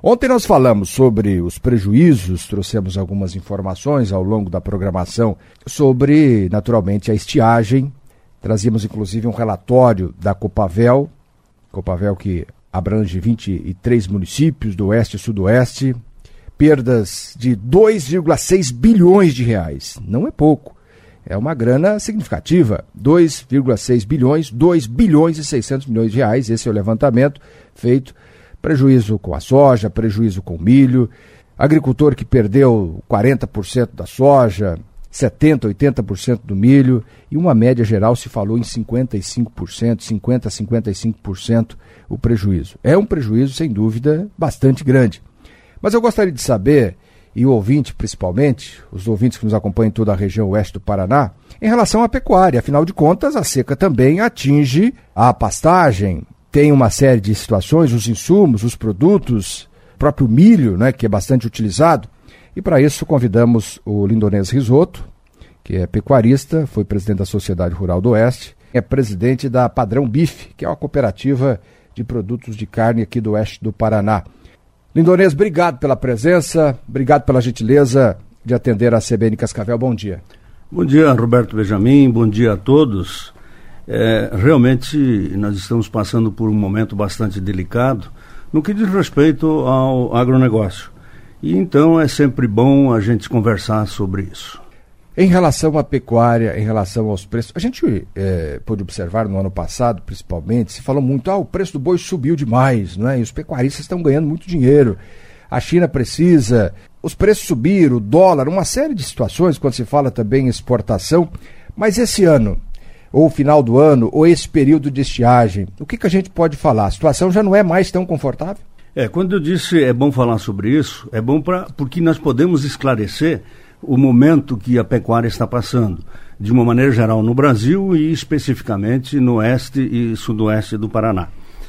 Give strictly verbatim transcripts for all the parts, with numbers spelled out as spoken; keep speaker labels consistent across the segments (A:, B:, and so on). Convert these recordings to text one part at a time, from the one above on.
A: Ontem nós falamos sobre os prejuízos, trouxemos algumas informações ao longo da programação sobre, naturalmente, a estiagem. Trazíamos, inclusive, um relatório da Copavel, Copavel que abrange vinte e três municípios do Oeste e Sudoeste, perdas de dois vírgula seis bilhões de reais. Não é pouco, é uma grana significativa. dois vírgula seis bilhões, dois bilhões e seiscentos milhões de reais, esse é o levantamento feito. Prejuízo com a soja, prejuízo com o milho, agricultor que perdeu quarenta por cento da soja, setenta por cento, oitenta por cento do milho, e uma média geral se falou em cinquenta e cinco por cento, cinquenta por cento, cinquenta e cinco por cento o prejuízo. É um prejuízo, sem dúvida, bastante grande. Mas eu gostaria de saber, e o ouvinte principalmente, os ouvintes que nos acompanham em toda a região oeste do Paraná, em relação à pecuária. Afinal de contas, a seca também atinge a pastagem. Tem uma série de situações, os insumos, os produtos, o próprio milho, né, que é bastante utilizado. E para isso convidamos o Lindonês Risotto, que é pecuarista, foi presidente da Sociedade Rural do Oeste, é presidente da Padrão Bife, que é uma cooperativa de produtos de carne aqui do oeste do Paraná. Lindonês, obrigado pela presença, obrigado pela gentileza de atender a C B N Cascavel. Bom dia.
B: Bom dia, Roberto Benjamin, bom dia a todos. É, realmente nós estamos passando por um momento bastante delicado no que diz respeito ao agronegócio. E então é sempre bom a gente conversar sobre isso.
A: Em relação à pecuária, em relação aos preços, a gente é, pôde observar no ano passado, principalmente, se falou muito, ah, o preço do boi subiu demais, não é? E os pecuaristas estão ganhando muito dinheiro. A China precisa, os preços subiram, o dólar, uma série de situações, quando se fala também em exportação. Mas esse ano, ou o final do ano, ou esse período de estiagem, o que, que a gente pode falar? A situação já não é mais tão confortável?
B: É, quando eu disse é bom falar sobre isso, é bom pra, porque nós podemos esclarecer o momento que a pecuária está passando, de uma maneira geral no Brasil e especificamente no oeste e sudoeste do Paraná.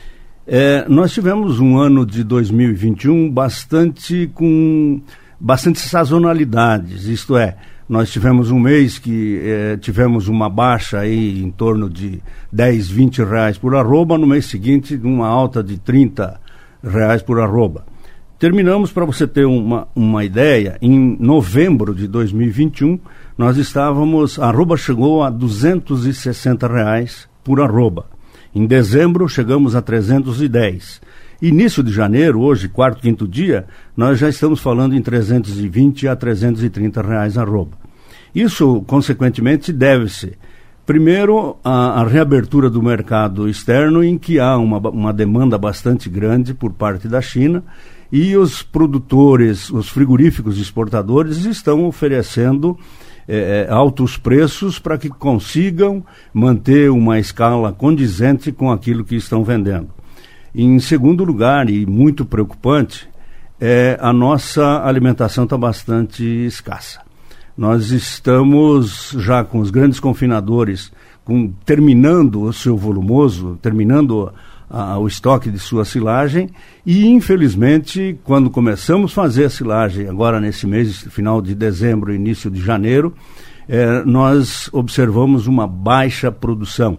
B: É, nós tivemos um ano de dois mil e vinte e um bastante com bastante sazonalidades, isto é, nós tivemos um mês que eh, tivemos uma baixa aí em torno de dez, vinte reais por arroba, no mês seguinte uma alta de trinta reais por arroba. Terminamos, para você ter uma, uma ideia, em novembro de dois mil e vinte e um, nós estávamos, a arroba chegou a duzentos e sessenta reais por arroba. Em dezembro chegamos a trezentos e dez. Início de janeiro, hoje, quarto, quinto dia, nós já estamos falando em trezentos e vinte a trezentos e trinta reais arroba. Isso, consequentemente, deve-se, primeiro, a, a reabertura do mercado externo, em que há uma, uma demanda bastante grande por parte da China, e os produtores, os frigoríficos exportadores estão oferecendo eh, altos preços para que consigam manter uma escala condizente com aquilo que estão vendendo. Em segundo lugar, e muito preocupante, é, a nossa alimentação está bastante escassa. Nós estamos já com os grandes confinadores com, terminando o seu volumoso, terminando a, o estoque de sua silagem e, infelizmente, quando começamos a fazer a silagem, agora nesse mês, final de dezembro, início de janeiro, é, nós observamos uma baixa produção.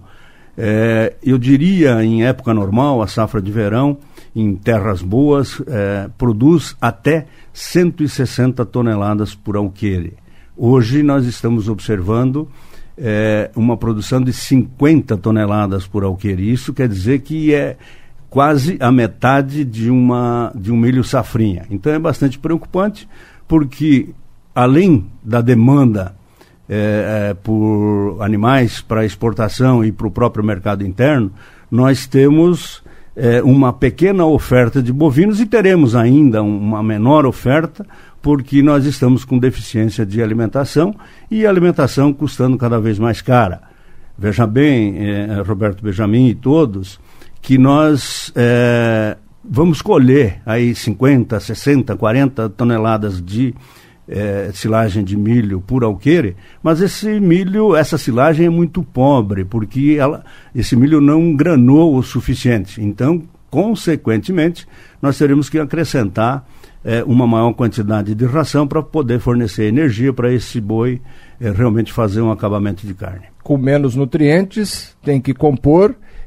B: É, eu diria, em época normal, a safra de verão, em terras boas, é, produz até cento e sessenta toneladas por alqueire. Hoje nós estamos observando é, uma produção de cinquenta toneladas por alqueire. Isso quer dizer que é quase a metade de, uma, de um milho safrinha. Então é bastante preocupante, porque além da demanda É, é, por animais para exportação e para o próprio mercado interno, nós temos é, uma pequena oferta de bovinos e teremos ainda uma menor oferta, porque nós estamos com deficiência de alimentação e a alimentação custando cada vez mais cara. Veja bem, é, Roberto Benjamin e todos, que nós é, vamos colher aí cinquenta, sessenta, quarenta toneladas de É, silagem de milho por alqueire, mas esse milho, essa silagem é muito pobre, porque ela, esse milho não granou o suficiente. Então, consequentemente, nós teremos que acrescentar é, uma maior quantidade de ração para poder fornecer energia para esse boi é, realmente fazer um acabamento de carne.
A: Com menos nutrientes, tem que compor,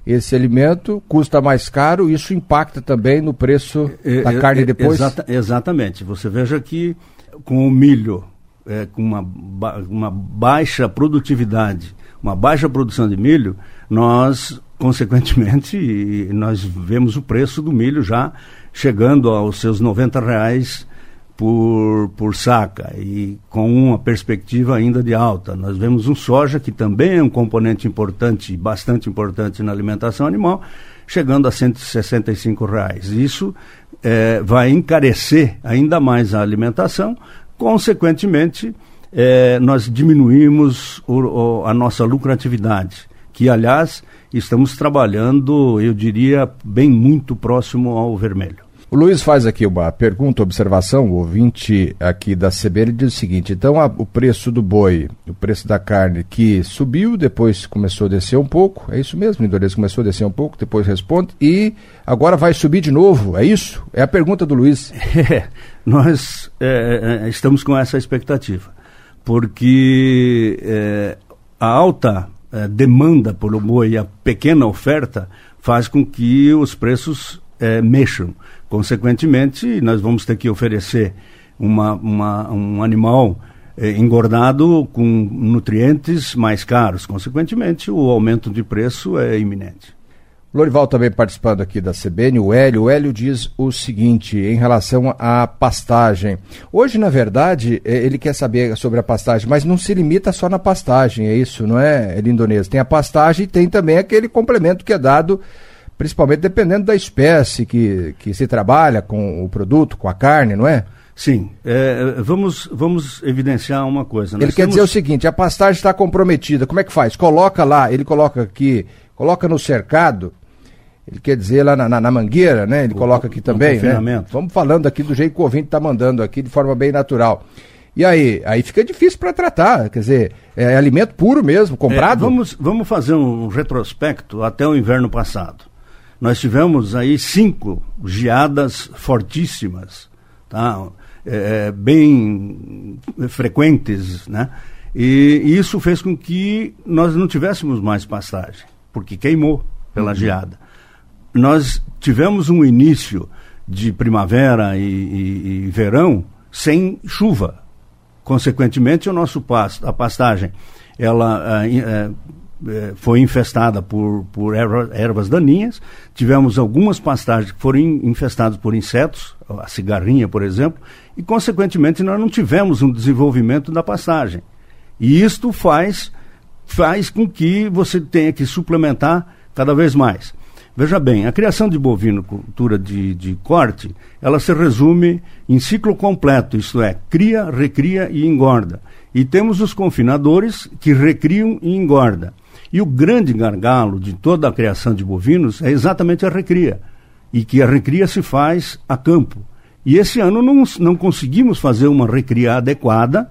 A: esse alimento, custa mais caro, isso impacta também no preço é, da carne
B: é,
A: depois?
B: Exata, exatamente. Você veja que com o milho, é, com uma, ba uma baixa produtividade, uma baixa produção de milho, nós, consequentemente, nós vemos o preço do milho já chegando aos seus noventa reais por, por saca, e com uma perspectiva ainda de alta. Nós vemos um soja, que também é um componente importante, bastante importante na alimentação animal, chegando a cento e sessenta e cinco reais. Isso é, vai encarecer ainda mais a alimentação, consequentemente, é, nós diminuímos o, o, a nossa lucratividade, que, aliás, estamos trabalhando, eu diria, bem muito próximo ao vermelho.
A: O Luiz faz aqui uma pergunta, observação, o ouvinte aqui da C B N diz o seguinte: então a, o preço do boi, o preço da carne que subiu, depois começou a descer um pouco, é isso mesmo, Lindones, começou a descer um pouco, depois responde, e agora vai subir de novo, é isso? É a pergunta do Luiz.
B: É, nós é, é, estamos com essa expectativa, porque é, a alta é, demanda pelo boi e a pequena oferta faz com que os preços é, mexam. Consequentemente, nós vamos ter que oferecer uma, uma, um animal eh, engordado com nutrientes mais caros. Consequentemente, o aumento de preço é iminente.
A: Lorival também participando aqui da C B N, o Hélio. O Hélio diz o seguinte, em relação à pastagem. Hoje, na verdade, ele quer saber sobre a pastagem, mas não se limita só na pastagem, é isso, não é, Lindones? Tem a pastagem e tem também aquele complemento que é dado, principalmente dependendo da espécie que, que se trabalha com o produto, com a carne, não é?
B: Sim. É, vamos, vamos evidenciar uma coisa.
A: Ele
B: Nós
A: quer
B: temos...
A: dizer o seguinte, a pastagem está comprometida, como é que faz? Coloca lá, ele coloca aqui, coloca no cercado, ele quer dizer lá na, na, na mangueira, né? Ele o, coloca aqui também, né? Vamos falando aqui do jeito que o ouvinte está mandando aqui, de forma bem natural. E aí, aí fica difícil para tratar, quer dizer, é alimento puro mesmo, comprado?
B: É, vamos, vamos fazer um retrospecto até o inverno passado. Nós tivemos aí cinco geadas fortíssimas, tá? É, bem frequentes, né? E isso fez com que nós não tivéssemos mais pastagem, porque queimou pela uhum. geada. Nós tivemos um início de primavera e, e, e verão sem chuva. Consequentemente, o nosso pasto, a pastagem, ela é, é, foi infestada por, por erva, ervas daninhas. Tivemos algumas pastagens que foram infestadas por insetos, a cigarrinha, por exemplo, e, consequentemente, nós não tivemos um desenvolvimento da pastagem. E isto faz, faz com que você tenha que suplementar cada vez mais. Veja bem, a criação de bovinocultura de, de corte, ela se resume em ciclo completo, isto é, cria, recria e engorda. E temos os confinadores que recriam e engorda. E o grande gargalo de toda a criação de bovinos é exatamente a recria, e que a recria se faz a campo. E esse ano não, não conseguimos fazer uma recria adequada,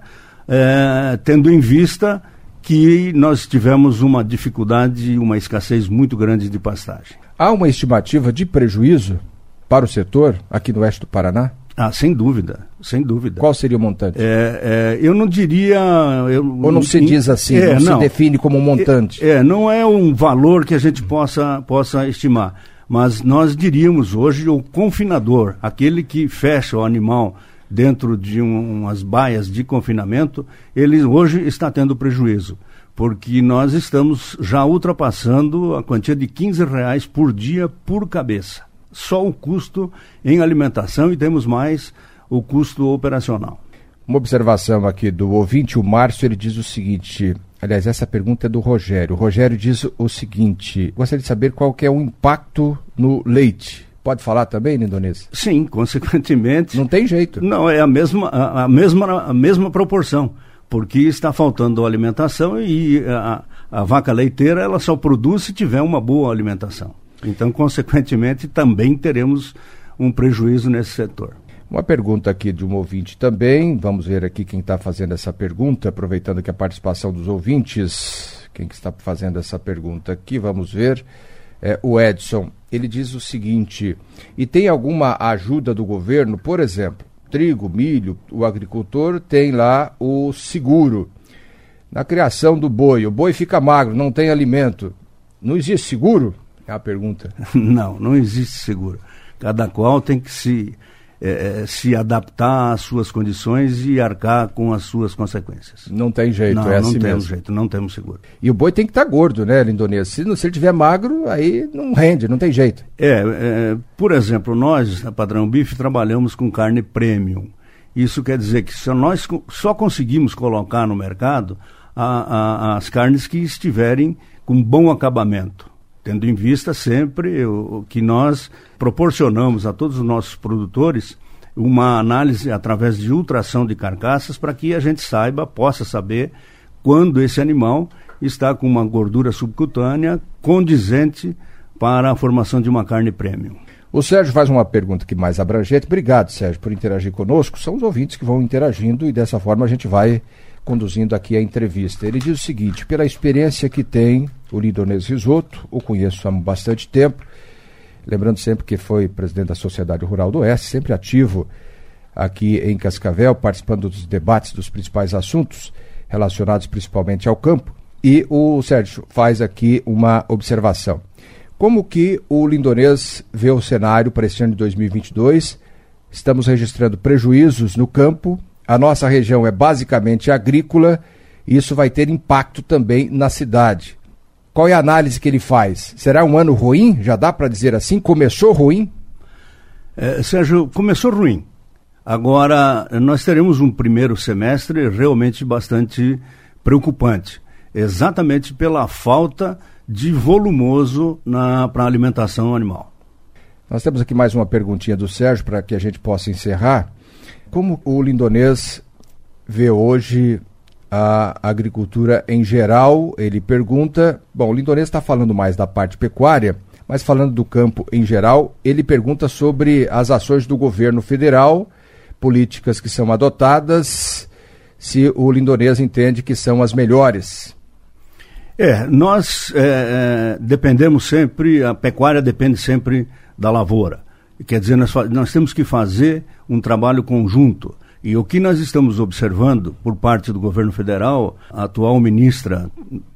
B: eh, tendo em vista que nós tivemos uma dificuldade, uma escassez muito grande de pastagem.
A: Há uma estimativa de prejuízo para o setor aqui no oeste do Paraná?
B: Ah, sem dúvida, sem dúvida.
A: Qual seria o montante?
B: É, é, eu não diria... Eu,
A: Ou não se diz assim, é, não, não se define como um montante?
B: É, é, não é um valor que a gente possa, possa estimar, mas nós diríamos hoje o confinador, aquele que fecha o animal dentro de um, umas baias de confinamento, ele hoje está tendo prejuízo, porque nós estamos já ultrapassando a quantia de quinze reais por dia por cabeça. Só o custo em alimentação, e temos mais o custo operacional.
A: Uma observação aqui do ouvinte, o Márcio, ele diz o seguinte, aliás, essa pergunta é do Rogério. O Rogério diz o seguinte, gostaria de saber qual que é o impacto no leite. Pode falar também, Lindones?
B: Sim, consequentemente...
A: Não tem jeito.
B: Não, é a mesma, a, a mesma, a mesma proporção, porque está faltando alimentação e a, a vaca leiteira ela só produz se tiver uma boa alimentação. Então, consequentemente, também teremos um prejuízo nesse setor.
A: Uma pergunta aqui de um ouvinte também, vamos ver aqui quem está fazendo essa pergunta, aproveitando aqui a participação dos ouvintes. Quem que está fazendo essa pergunta aqui, vamos ver, é o Edson. Ele diz o seguinte, e tem alguma ajuda do governo, por exemplo, trigo, milho, o agricultor tem lá o seguro. Na criação do boi, o boi fica magro, não tem alimento, não existe seguro? É a pergunta.
B: Não, não existe seguro. Cada qual tem que se, é, se adaptar às suas condições e arcar com as suas consequências.
A: Não tem jeito,
B: não,
A: é
B: não
A: assim
B: temos
A: mesmo.
B: jeito, não temos seguro.
A: E o boi tem que estar gordo, né, Lindonês? Se, se ele estiver magro, aí não rende, não tem jeito.
B: É, é, por exemplo, nós, na Padrão Bife, trabalhamos com carne premium. Isso quer dizer que só nós só conseguimos colocar no mercado a, a, as carnes que estiverem com bom acabamento, tendo em vista sempre o, o que nós proporcionamos a todos os nossos produtores uma análise através de ultrassom de carcaças para que a gente saiba, possa saber quando esse animal está com uma gordura subcutânea condizente para a formação de uma carne premium.
A: O Sérgio faz uma pergunta aqui mais abrangente. Obrigado, Sérgio, por interagir conosco. São os ouvintes que vão interagindo e dessa forma a gente vai conduzindo aqui a entrevista. Ele diz o seguinte: pela experiência que tem o Lindonês Risoto, o conheço há bastante tempo, lembrando sempre que foi presidente da Sociedade Rural do Oeste, sempre ativo aqui em Cascavel, participando dos debates dos principais assuntos relacionados principalmente ao campo. E o Sérgio faz aqui uma observação. Como que o Lindonês vê o cenário para esse ano de dois mil e vinte e dois? Estamos registrando prejuízos no campo, a nossa região é basicamente agrícola e isso vai ter impacto também na cidade. Qual é a análise que ele faz? Será um ano ruim? Já dá para dizer assim? Começou ruim?
B: É, Sérgio, começou ruim. Agora, nós teremos um primeiro semestre realmente bastante preocupante, exatamente pela falta de volumoso para a alimentação animal.
A: Nós temos aqui mais uma perguntinha do Sérgio para que a gente possa encerrar. Como o Lindonês vê hoje a agricultura em geral? Ele pergunta, bom, o Lindonês está falando mais da parte pecuária, mas falando do campo em geral, ele pergunta sobre as ações do governo federal, políticas que são adotadas, se o Lindonês entende que são as melhores.
B: É, nós é, é, dependemos sempre, a pecuária depende sempre da lavoura. Quer dizer, nós, nós temos que fazer um trabalho conjunto. E o que nós estamos observando por parte do governo federal, a atual ministra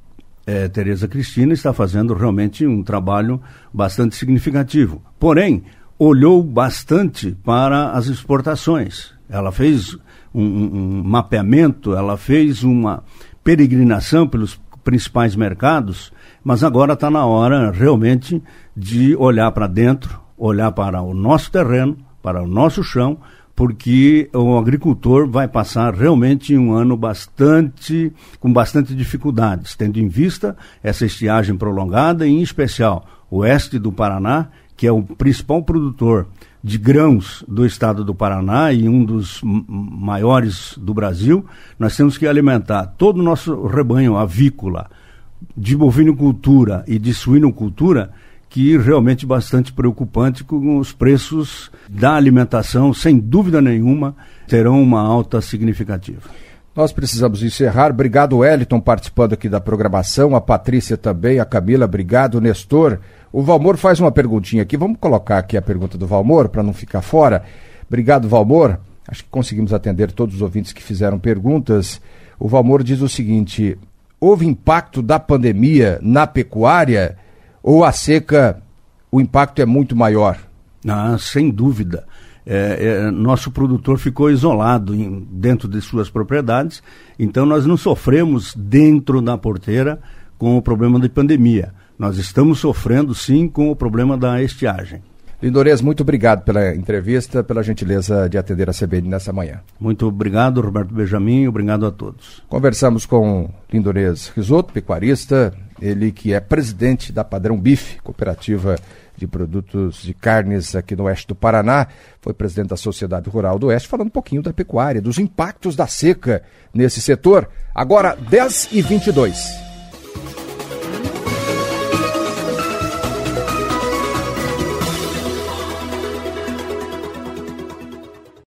B: é, Tereza Cristina está fazendo realmente um trabalho bastante significativo. Porém, olhou bastante para as exportações. Ela fez um, um mapeamento, ela fez uma peregrinação pelos principais mercados, mas agora está na hora realmente de olhar para dentro, olhar para o nosso terreno, para o nosso chão, porque o agricultor vai passar realmente um ano bastante, com bastante dificuldades, tendo em vista essa estiagem prolongada, e em especial o oeste do Paraná, que é o principal produtor de grãos do estado do Paraná e um dos m- maiores do Brasil. Nós temos que alimentar todo o nosso rebanho avícola, de bovinocultura e de suinocultura, que é realmente bastante preocupante, com os preços da alimentação, sem dúvida nenhuma, terão uma alta significativa.
A: Nós precisamos encerrar. Obrigado, Wellington, participando aqui da programação, a Patrícia também, a Camila, obrigado, Nestor. O Valmor faz uma perguntinha aqui, vamos colocar aqui a pergunta do Valmor, para não ficar fora. Obrigado, Valmor. Acho que conseguimos atender todos os ouvintes que fizeram perguntas. O Valmor diz o seguinte: houve impacto da pandemia na pecuária ou a seca, o impacto é muito maior?
B: Ah, sem dúvida. É, é, nosso produtor ficou isolado em, dentro de suas propriedades, então nós não sofremos dentro da porteira com o problema da pandemia. Nós estamos sofrendo, sim, com o problema da estiagem.
A: Lindonês, muito obrigado pela entrevista, pela gentileza de atender a C B N nessa manhã.
B: Muito obrigado, Roberto Benjamin, obrigado a todos.
A: Conversamos com Lindonês Risoto, pecuarista, ele que é presidente da Padrão Bife, cooperativa de produtos de carnes aqui no oeste do Paraná, foi presidente da Sociedade Rural do Oeste, falando um pouquinho da pecuária, dos impactos da seca nesse setor. Agora, dez e vinte e dois.